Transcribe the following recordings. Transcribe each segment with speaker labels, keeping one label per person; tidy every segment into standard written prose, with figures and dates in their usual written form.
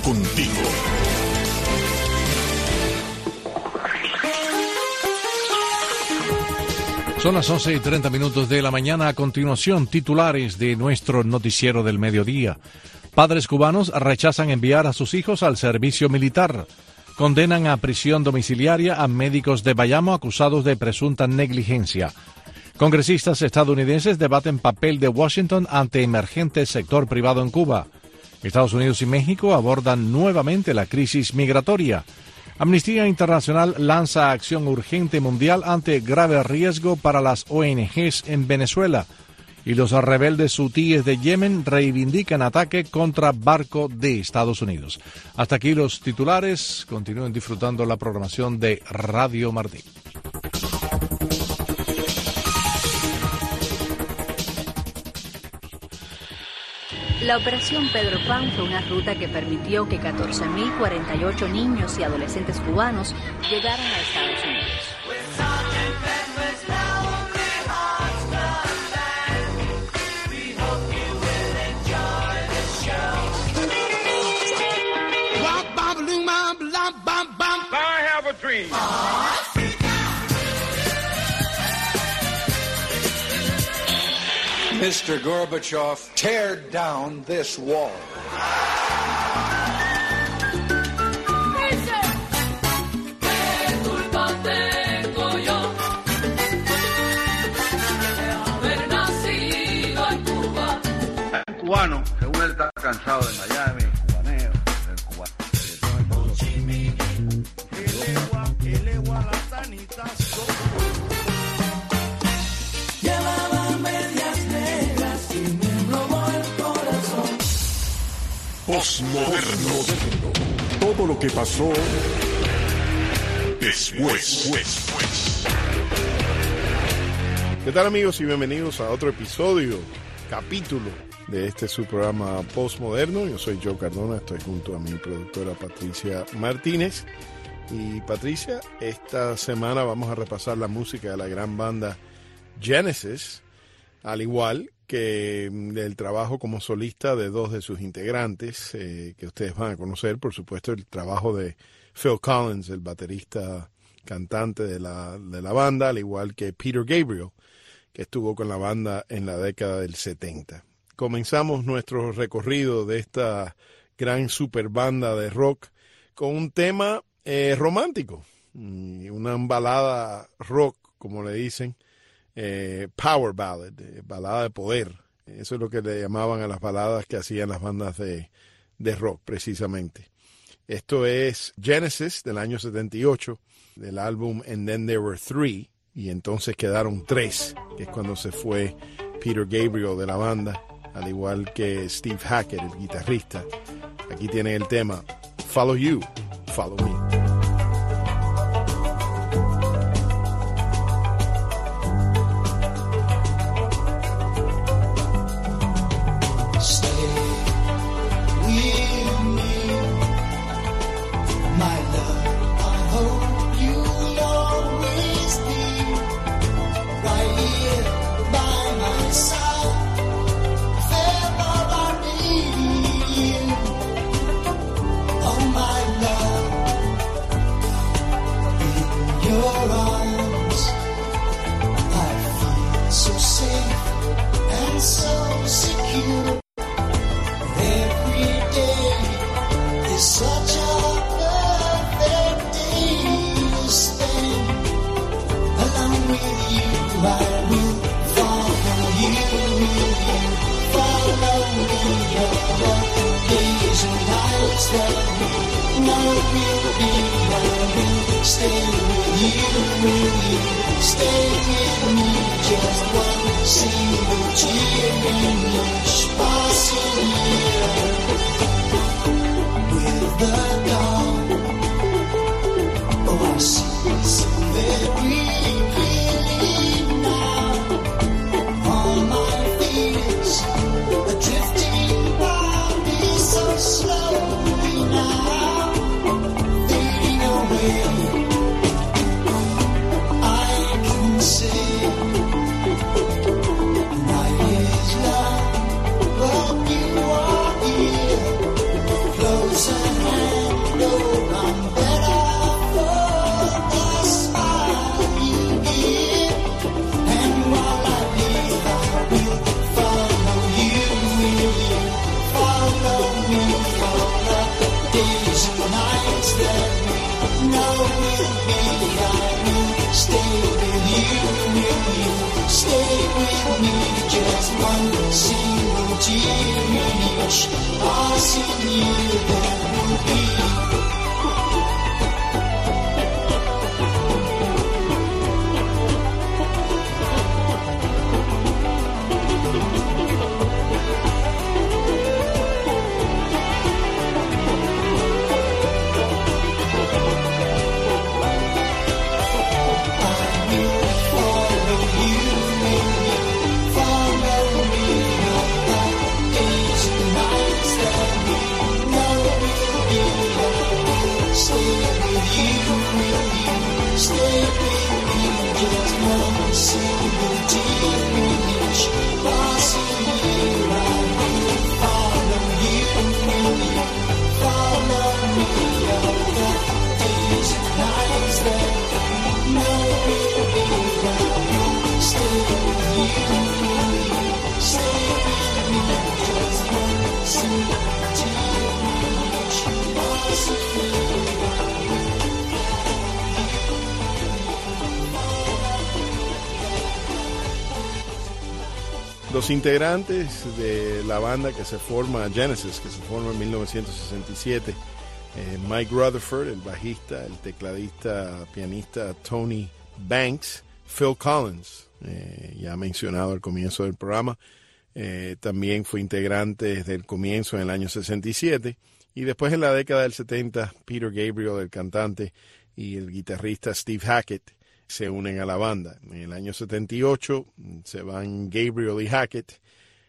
Speaker 1: contigo.
Speaker 2: Son las 11:30 de la mañana. A continuación, titulares de nuestro noticiero del mediodía. Padres cubanos rechazan enviar a sus hijos al servicio militar. Condenan a prisión domiciliaria a médicos de Bayamo acusados de presunta negligencia. Congresistas estadounidenses debaten papel de Washington ante emergente sector privado en Cuba. Estados Unidos y México abordan nuevamente la crisis migratoria. Amnistía Internacional lanza acción urgente mundial ante grave riesgo para las ONGs en Venezuela. Y los rebeldes hutíes de Yemen reivindican ataque contra barco de Estados Unidos. Hasta aquí los titulares. Continúen disfrutando la programación de Radio Martín.
Speaker 3: La Operación Pedro Pan fue una ruta que permitió que 14.048 niños y adolescentes cubanos llegaran a Estados Unidos.
Speaker 4: I have a dream.
Speaker 5: Mr. Gorbachev, tear down this wall.
Speaker 6: El cubano, según él, está cansado de Miami, cubaneo, del cubano.
Speaker 1: Postmoderno. Todo lo que pasó después.
Speaker 7: ¿Qué tal, amigos? Y bienvenidos a otro episodio, capítulo de este su programa Postmoderno. Yo soy Joe Cardona, estoy junto a mi productora Patricia Martínez. Y Patricia, esta semana vamos a repasar la música de la gran banda Genesis, al igual que el trabajo como solista de dos de sus integrantes, que ustedes van a conocer, por supuesto, el trabajo de Phil Collins, el baterista cantante de la banda, al igual que Peter Gabriel, que estuvo con la banda en la década del 70. Comenzamos nuestro recorrido de esta gran super banda de rock con un tema romántico, una balada rock, como le dicen, power ballad, balada de poder. Eso es lo que le llamaban a las baladas que hacían las bandas de rock, precisamente. Esto es Genesis del año 78, del álbum And Then There Were Three, y entonces quedaron tres, que es cuando se fue Peter Gabriel de la banda, al igual que Steve Hackett, el guitarrista. Aquí tienen el tema Follow You, Follow Me.
Speaker 8: Right is love, but you are here.
Speaker 7: Los integrantes de la banda que se forma, Genesis, que se forma en 1967, Mike Rutherford, el bajista, el tecladista, pianista Tony Banks, Phil Collins, ya mencionado al comienzo del programa, también fue integrante desde el comienzo en el año 67, y después en la década del 70, Peter Gabriel, el cantante, y el guitarrista Steve Hackett se unen a la banda. En el año 78 se van Gabriel y Hackett,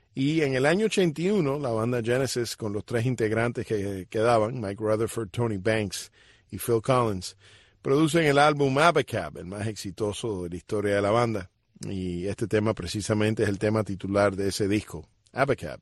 Speaker 7: y en el año 81 la banda Genesis, con los tres integrantes que quedaban, Mike Rutherford, Tony Banks y Phil Collins, producen el álbum Abacab, el más exitoso de la historia de la banda, y este tema precisamente es el tema titular de ese disco, Abacab.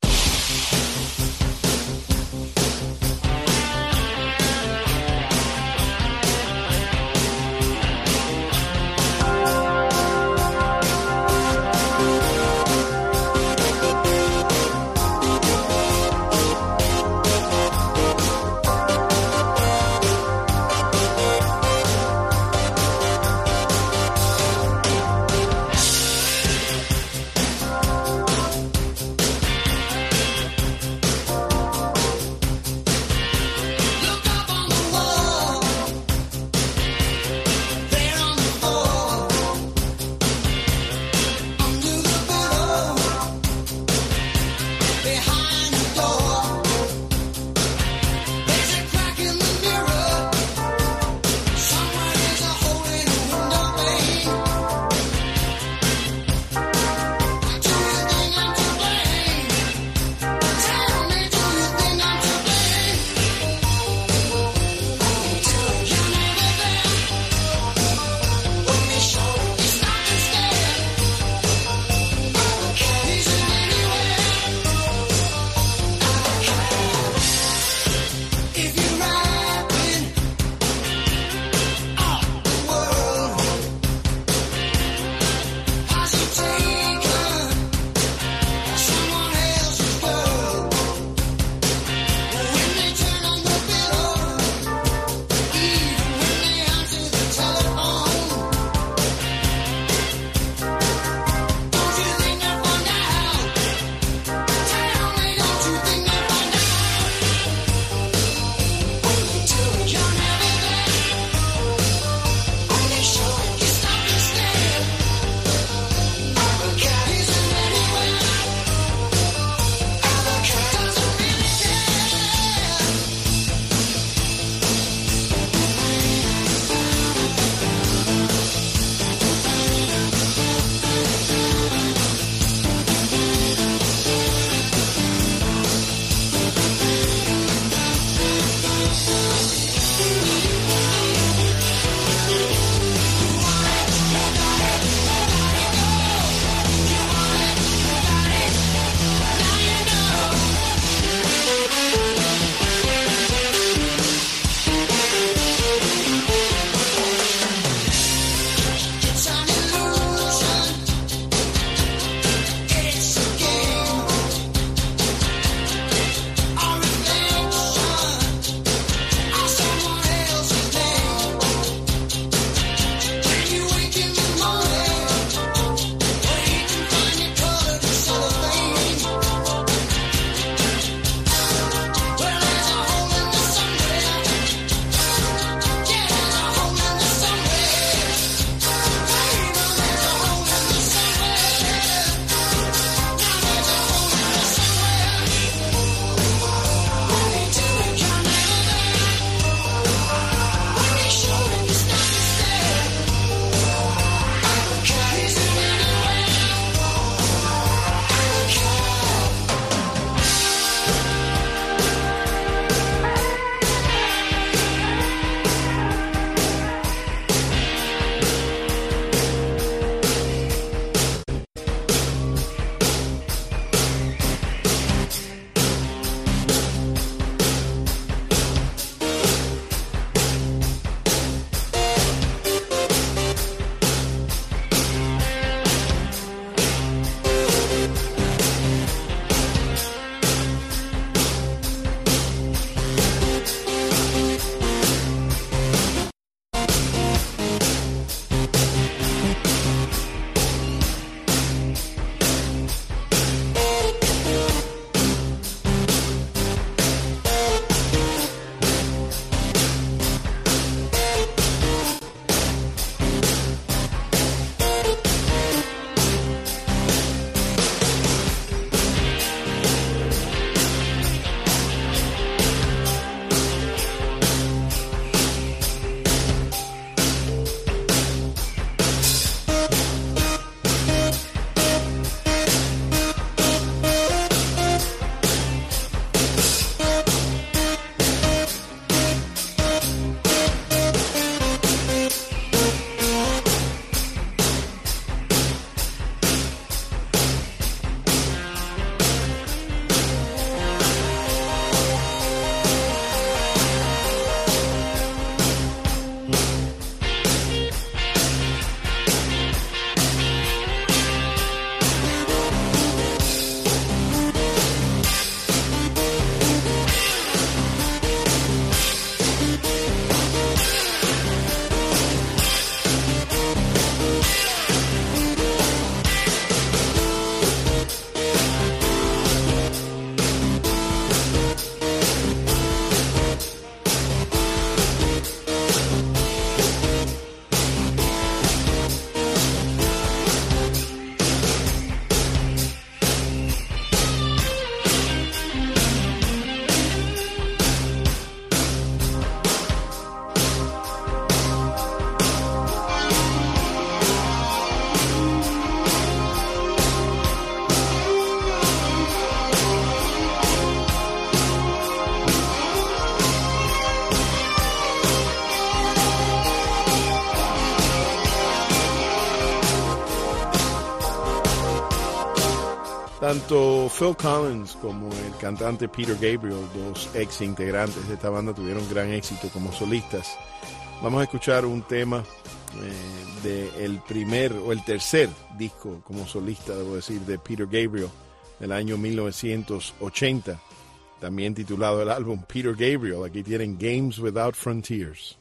Speaker 7: Tanto Phil Collins como el cantante Peter Gabriel, dos ex integrantes de esta banda, tuvieron gran éxito como solistas. Vamos a escuchar un tema del primer o el tercer disco como solista, debo decir, de Peter Gabriel del año 1980, también titulado el álbum Peter Gabriel. Aquí tienen Games Without Frontiers.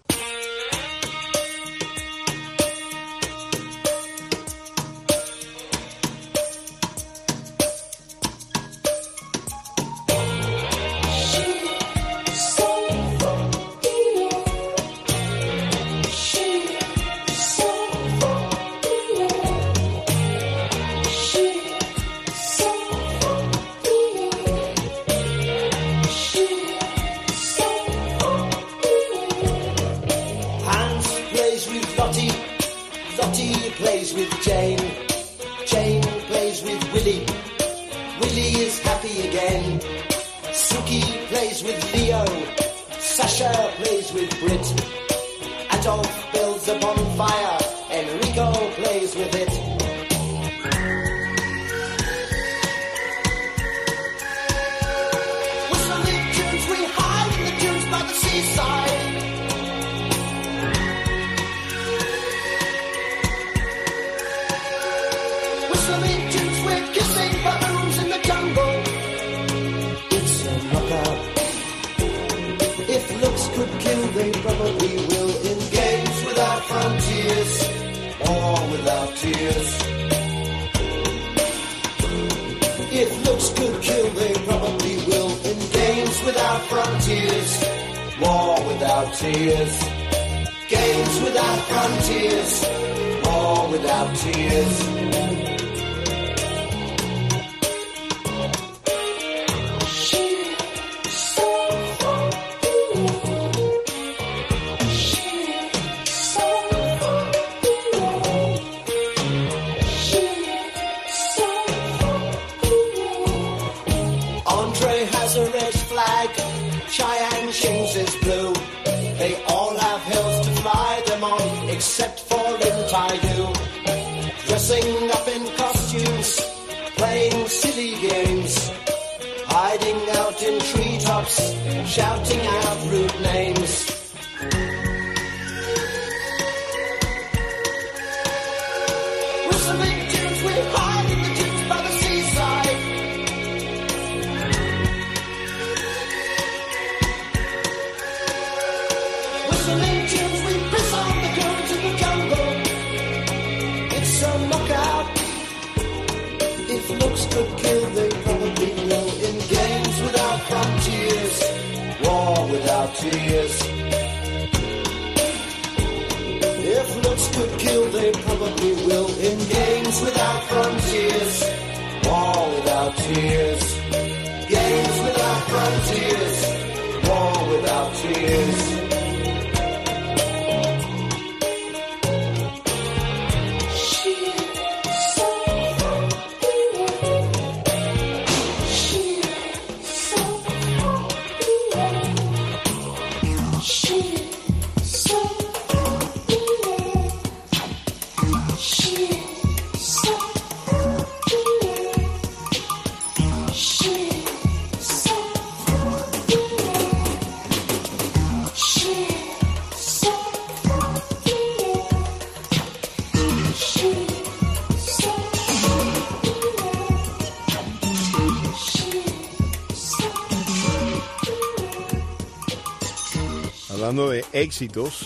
Speaker 7: Hablando de éxitos,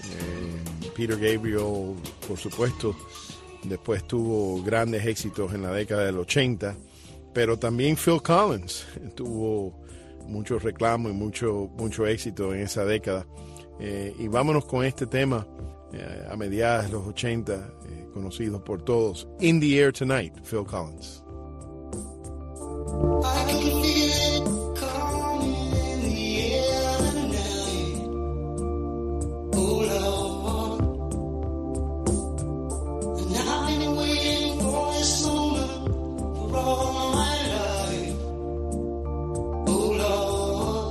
Speaker 7: Peter Gabriel, por supuesto, después tuvo grandes éxitos en la década del 80, pero también Phil Collins tuvo mucho reclamo y mucho éxito en esa década. Y vámonos con este tema a mediados de los 80, conocido por todos, In the Air Tonight, Phil Collins.
Speaker 8: I can feel it coming in the air tonight. Oh Lord, and I've been waiting for this moment for all my life. Oh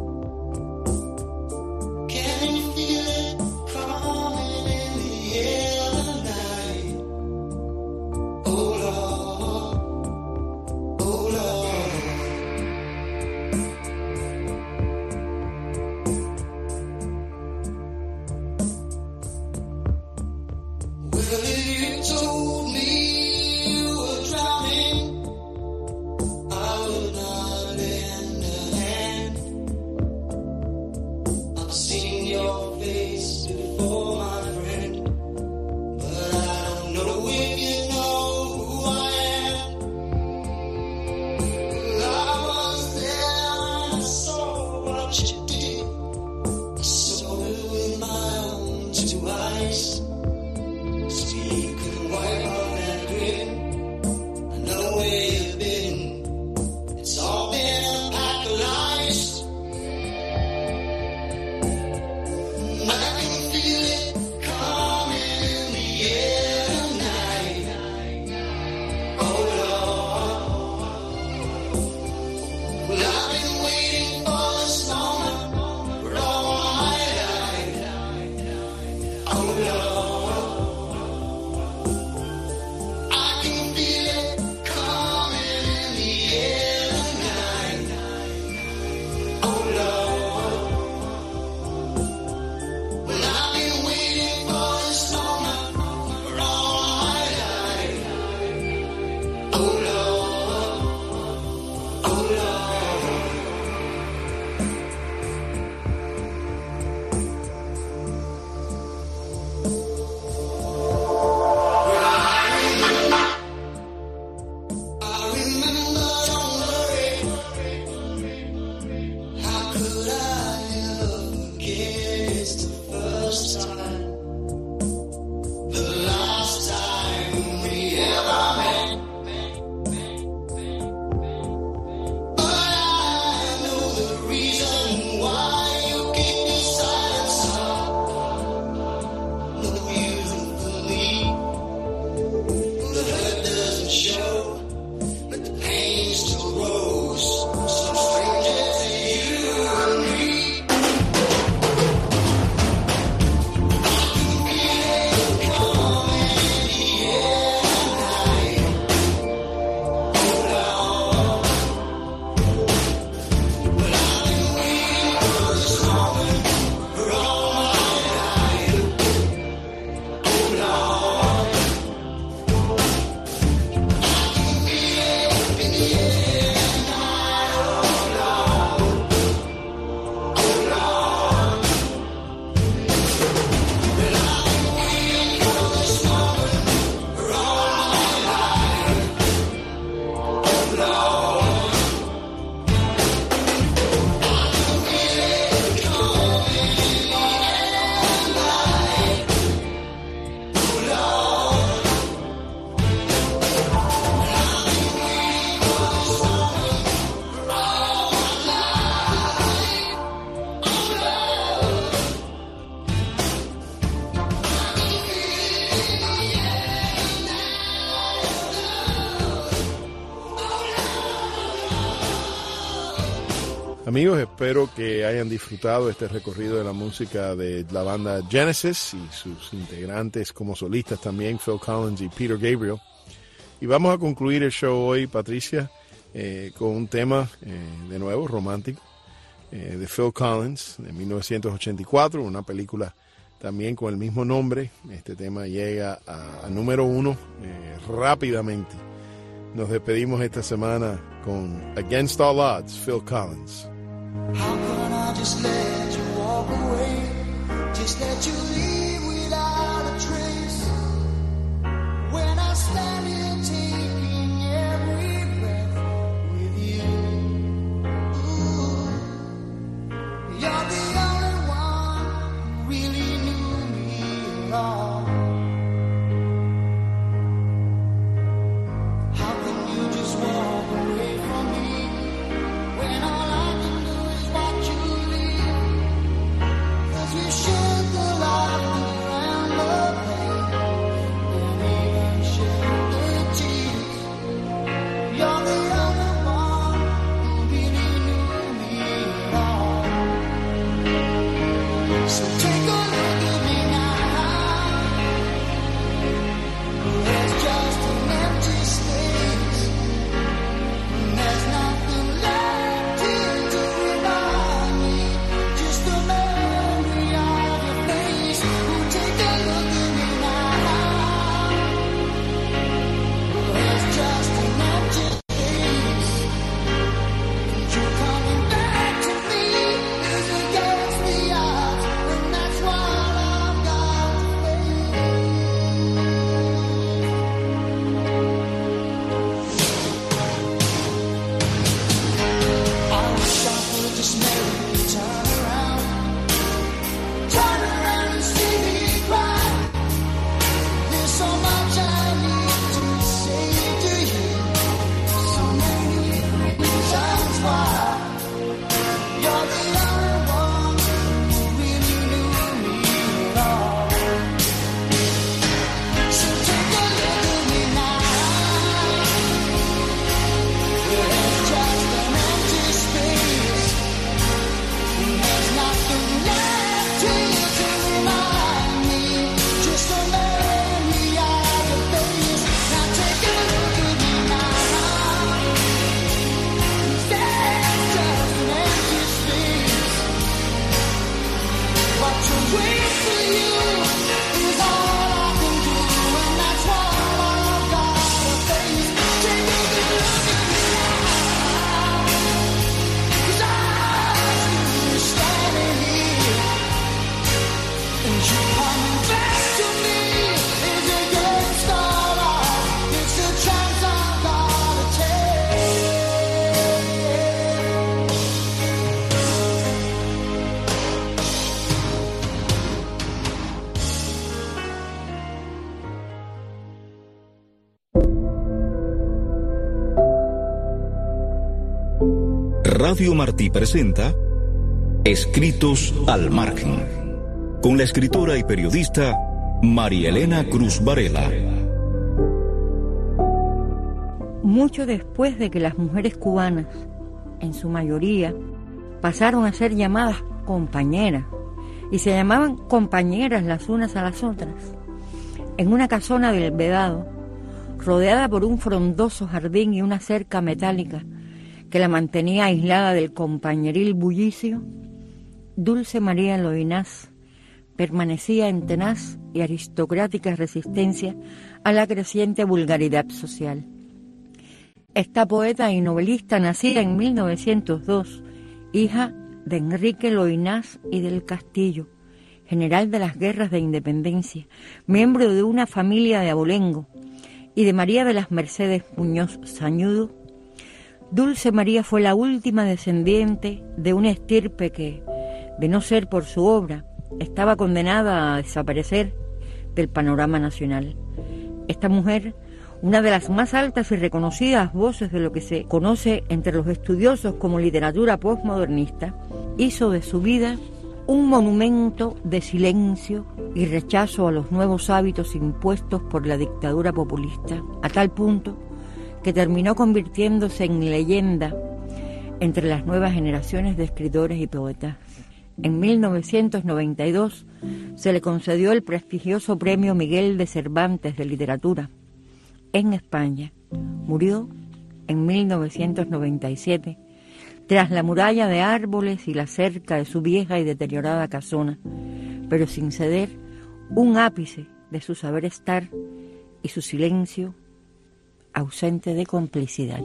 Speaker 8: Lord, can you feel it coming in the air tonight? Oh Lord.
Speaker 7: Amigos, espero que hayan disfrutado este recorrido de la música de la banda Genesis y sus integrantes como solistas también, Phil Collins y Peter Gabriel. Y vamos a concluir el show hoy, Patricia, con un tema de nuevo romántico de Phil Collins de 1984, una película también con el mismo nombre. Este tema llega a número 1 rápidamente. Nos despedimos esta semana con Against All Odds, Phil Collins.
Speaker 8: How can I just let you walk away? Just let you leave without a trace. When I stand here taking every breath with you. Ooh, you're the only one who really knew me at all. How can you just walk away from me when all I can do is watch you leave? 'Cause we shared the laughter and the pain, and even shared the tears. You're the only one who really knew me at all. So take a look at me now. There's just an empty space. There's nothing left here to remind me. Just the memory of your face. Oh, take a look at me now.
Speaker 9: Radio Martí presenta Escritos al Margen, con la escritora y periodista María Elena Cruz Varela.
Speaker 10: Mucho después de que las mujeres cubanas, en su mayoría, pasaron a ser llamadas compañeras, y se llamaban compañeras las unas a las otras, en una casona del Vedado, rodeada por un frondoso jardín y una cerca metálica que la mantenía aislada del compañeril bullicio, Dulce María Loynaz permanecía en tenaz y aristocrática resistencia a la creciente vulgaridad social. Esta poeta y novelista, nacida en 1902, hija de Enrique Loynaz y del Castillo, general de las guerras de independencia, miembro de una familia de abolengo, y de María de las Mercedes Muñoz Sañudo, Dulce María fue la última descendiente de una estirpe que, de no ser por su obra, estaba condenada a desaparecer del panorama nacional. Esta mujer, una de las más altas y reconocidas voces de lo que se conoce entre los estudiosos como literatura postmodernista, hizo de su vida un monumento de silencio y rechazo a los nuevos hábitos impuestos por la dictadura populista, a tal punto que terminó convirtiéndose en leyenda entre las nuevas generaciones de escritores y poetas. En 1992 se le concedió el prestigioso Premio Miguel de Cervantes de Literatura en España. Murió en 1997 tras la muralla de árboles y la cerca de su vieja y deteriorada casona, pero sin ceder un ápice de su saber estar y su silencio ausente de complicidad.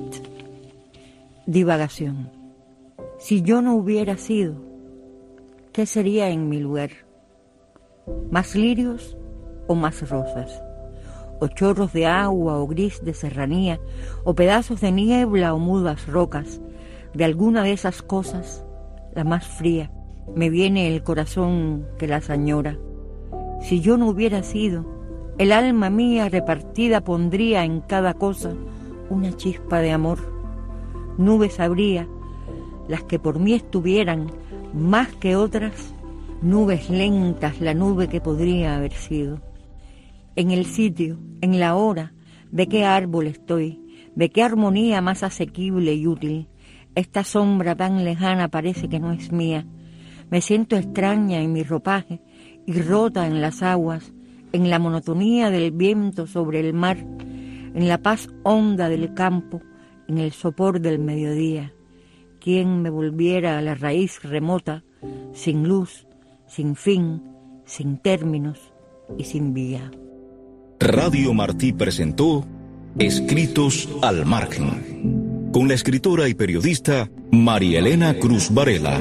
Speaker 10: Divagación. Si yo no hubiera sido, ¿qué sería en mi lugar? ¿Más lirios o más rosas? ¿O chorros de agua o gris de serranía? ¿O pedazos de niebla o mudas rocas? De alguna de esas cosas, la más fría, me viene el corazón que las añora. Si yo no hubiera sido, el alma mía repartida pondría en cada cosa una chispa de amor. Nubes habría, las que por mí estuvieran, más que otras, nubes lentas, la nube que podría haber sido. En el sitio, en la hora, de qué árbol estoy, de qué armonía más asequible y útil. Esta sombra tan lejana parece que no es mía. Me siento extraña en mi ropaje y rota en las aguas, en la monotonía del viento sobre el mar, en la paz honda del campo, en el sopor del mediodía. ¿Quién me volviera a la raíz remota, sin luz, sin fin, sin términos y sin vía?
Speaker 9: Radio Martí presentó Escritos al Margen, con la escritora y periodista María Elena Cruz Varela.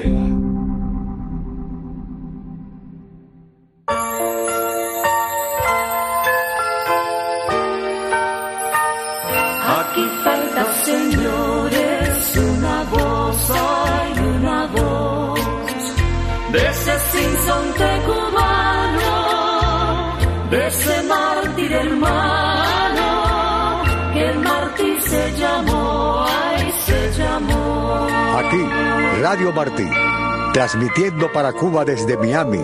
Speaker 8: Aquí falta, señores, una voz, hay una voz de ese sinsonte cubano, de ese mártir hermano, que Martí se llamó, ay, se llamó.
Speaker 11: Aquí, Radio Martí, transmitiendo para Cuba desde Miami.